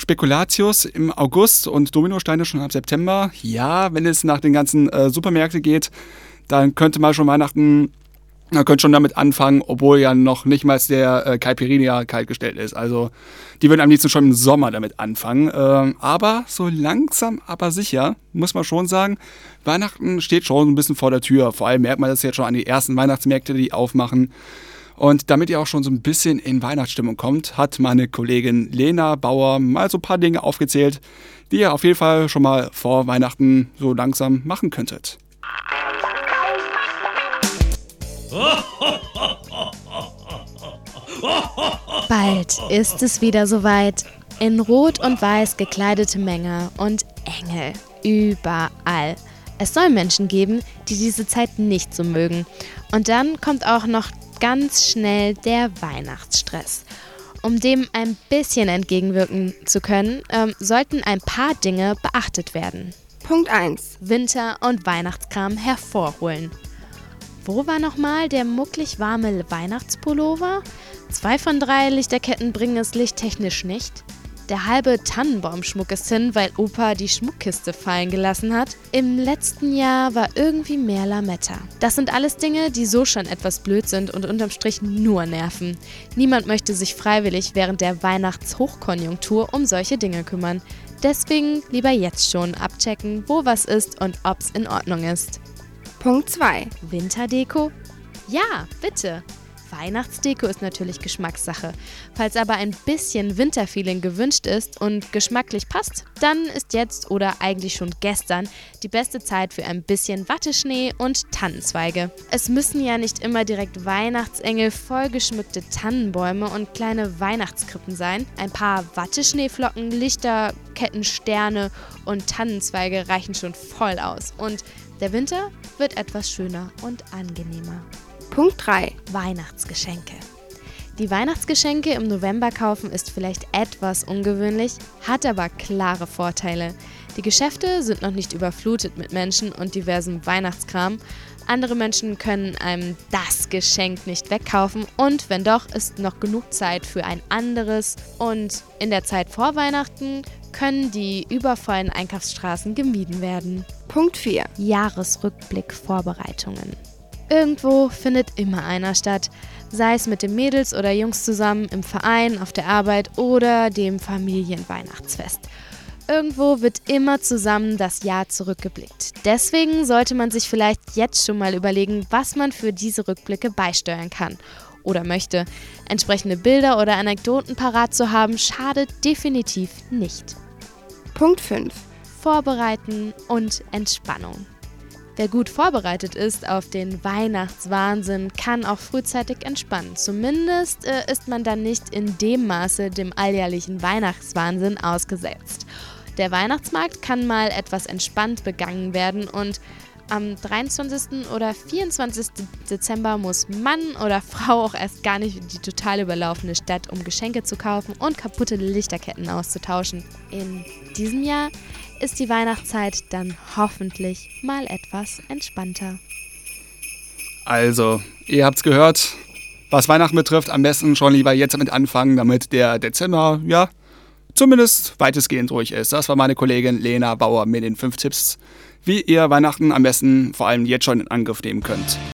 Spekulatius im August und Dominosteine schon ab September. Ja, wenn es nach den ganzen Supermärkten geht, dann könnte man schon Weihnachten, man könnte schon damit anfangen, obwohl ja noch nicht mal der Caipirinha kaltgestellt ist. Also die würden am liebsten schon im Sommer damit anfangen. Aber so langsam, aber sicher, muss man schon sagen, Weihnachten steht schon ein bisschen vor der Tür. Vor allem merkt man das jetzt schon an die ersten Weihnachtsmärkte, die aufmachen. Und damit ihr auch schon so ein bisschen in Weihnachtsstimmung kommt, hat meine Kollegin Lena Bauer mal so ein paar Dinge aufgezählt, die ihr auf jeden Fall schon mal vor Weihnachten so langsam machen könntet. Bald ist es wieder soweit. In Rot und Weiß gekleidete Menge und Engel überall. Es soll Menschen geben, die diese Zeit nicht so mögen. Und dann kommt auch noch ganz schnell der Weihnachtsstress. Um dem ein bisschen entgegenwirken zu können, sollten ein paar Dinge beachtet werden. Punkt 1. Winter- und Weihnachtskram hervorholen. Wo war nochmal der mucklig warme Weihnachtspullover? 2 von 3 Lichterketten bringen es lichttechnisch nicht. Der halbe Tannenbaumschmuck ist hin, weil Opa die Schmuckkiste fallen gelassen hat. Im letzten Jahr war irgendwie mehr Lametta. Das sind alles Dinge, die so schon etwas blöd sind und unterm Strich nur nerven. Niemand möchte sich freiwillig während der Weihnachtshochkonjunktur um solche Dinge kümmern. Deswegen lieber jetzt schon abchecken, wo was ist und ob's in Ordnung ist. Punkt 2. Winterdeko? Ja, bitte. Weihnachtsdeko ist natürlich Geschmackssache. Falls aber ein bisschen Winterfeeling gewünscht ist und geschmacklich passt, dann ist jetzt oder eigentlich schon gestern die beste Zeit für ein bisschen Watteschnee und Tannenzweige. Es müssen ja nicht immer direkt Weihnachtsengel, vollgeschmückte Tannenbäume und kleine Weihnachtskrippen sein. Ein paar Watteschneeflocken, Lichterketten, Sterne und Tannenzweige reichen schon voll aus. Und der Winter wird etwas schöner und angenehmer. Punkt 3. Weihnachtsgeschenke. Die Weihnachtsgeschenke im November kaufen ist vielleicht etwas ungewöhnlich, hat aber klare Vorteile. Die Geschäfte sind noch nicht überflutet mit Menschen und diversem Weihnachtskram. Andere Menschen können einem das Geschenk nicht wegkaufen und wenn doch, ist noch genug Zeit für ein anderes. Und in der Zeit vor Weihnachten können die übervollen Einkaufsstraßen gemieden werden. Punkt 4. Jahresrückblick-Vorbereitungen. Irgendwo findet immer einer statt, sei es mit den Mädels oder Jungs zusammen, im Verein, auf der Arbeit oder dem Familienweihnachtsfest. Irgendwo wird immer zusammen das Jahr zurückgeblickt. Deswegen sollte man sich vielleicht jetzt schon mal überlegen, was man für diese Rückblicke beisteuern kann oder möchte. Entsprechende Bilder oder Anekdoten parat zu haben, schadet definitiv nicht. Punkt 5. Vorbereiten und Entspannung. Wer gut vorbereitet ist auf den Weihnachtswahnsinn, kann auch frühzeitig entspannen. Zumindest ist man dann nicht in dem Maße dem alljährlichen Weihnachtswahnsinn ausgesetzt. Der Weihnachtsmarkt kann mal etwas entspannt begangen werden und am 23. oder 24. Dezember muss Mann oder Frau auch erst gar nicht in die total überlaufene Stadt, um Geschenke zu kaufen und kaputte Lichterketten auszutauschen. In diesem Jahr ist die Weihnachtszeit dann hoffentlich mal etwas entspannter. Also, ihr habt's gehört, was Weihnachten betrifft, am besten schon lieber jetzt damit anfangen, damit der Dezember, ja, zumindest weitestgehend ruhig ist. Das war meine Kollegin Lena Bauer mit den 5 Tipps, wie ihr Weihnachten am besten vor allem jetzt schon in Angriff nehmen könnt.